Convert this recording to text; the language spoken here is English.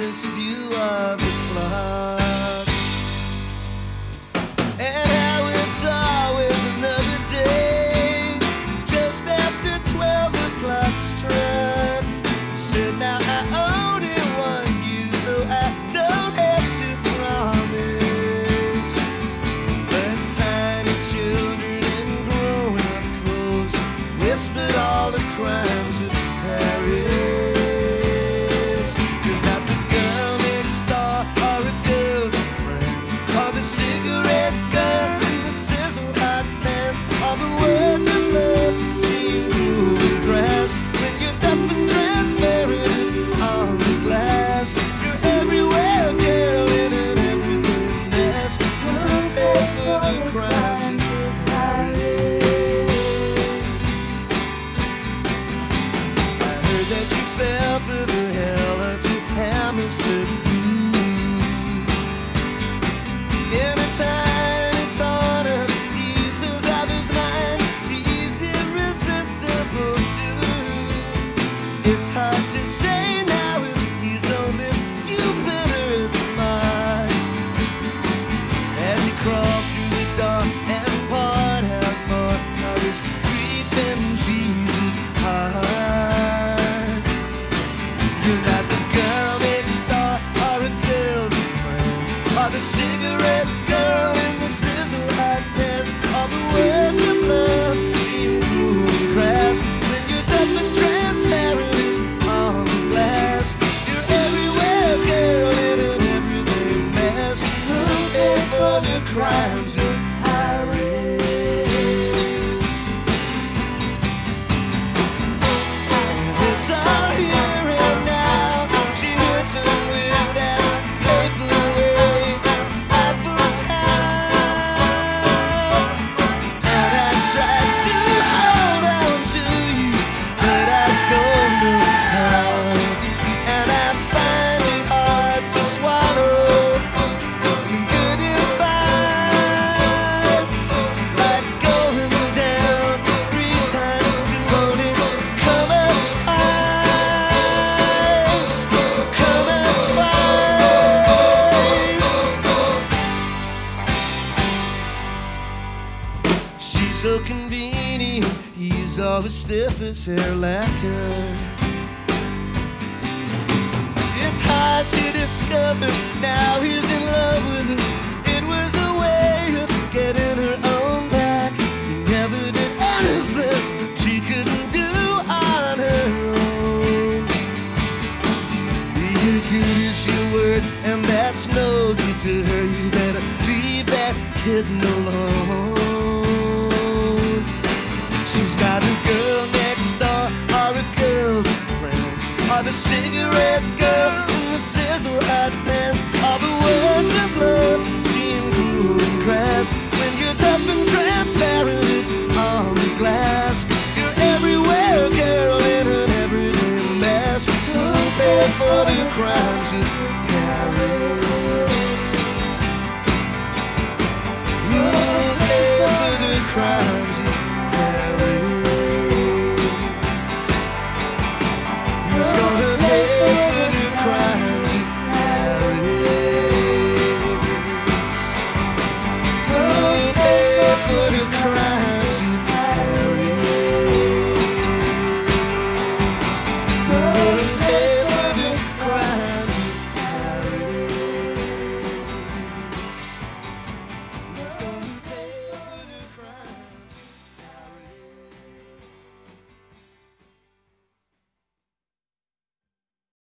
endless view of the clock. And how it's always another day, just after 12 o'clock struck. Said now I only want you, so I don't have to promise. But tiny children in grown-up clothes whispered all the crimes of Paris. You're not the girl next door or a girl from France, or the cigarette girl in the sizzle hot pants. All the words of love seem cool and grass when you're tough and transparent as on the glass. You're everywhere, girl, in an everyday mess. You're paid for the crimes of Paris. I heard that you fell for the hell of to Hammersmith blues. In a tiny torn up pieces of his mind, he's irresistible too. It's hard to say now if he's only stupid or smart. As he crawled through the door and poured out more of his creeping Jesus heart. You're not the girl next door or a girl from France, or the cigarette girl in the sizzle hot pants. All the words of love seem cool and crass when you're tough and transparent as on glass. You're everywhere, girl, in an everyday mess. Who'll pay for the crimes of Paris? It's all here and now. She hurts him with that paperweight Eiffel Tower. And I tried to hold on to you, but I don't know how. And I find it hard to swallow good advice, like going down 3 times. You only come up twice, come up twice. She's so convenient, he's always stiff as hair lacquer. It's hard to discover now he's in love with her. It was a way of getting her own back. He never did anything she couldn't do on her own. You're good as your word, and that's no good to her. You better leave that kitten alone. She's not a girl next door or a girl from France, or the cigarette girl in the sizzle hot pants. All the words of love seem cool and crass when you're tough and transparent as on the glass. You're everywhere, girl, in an everyday mess. Who'll pay for the crimes of Paris? Who'll pay for the crimes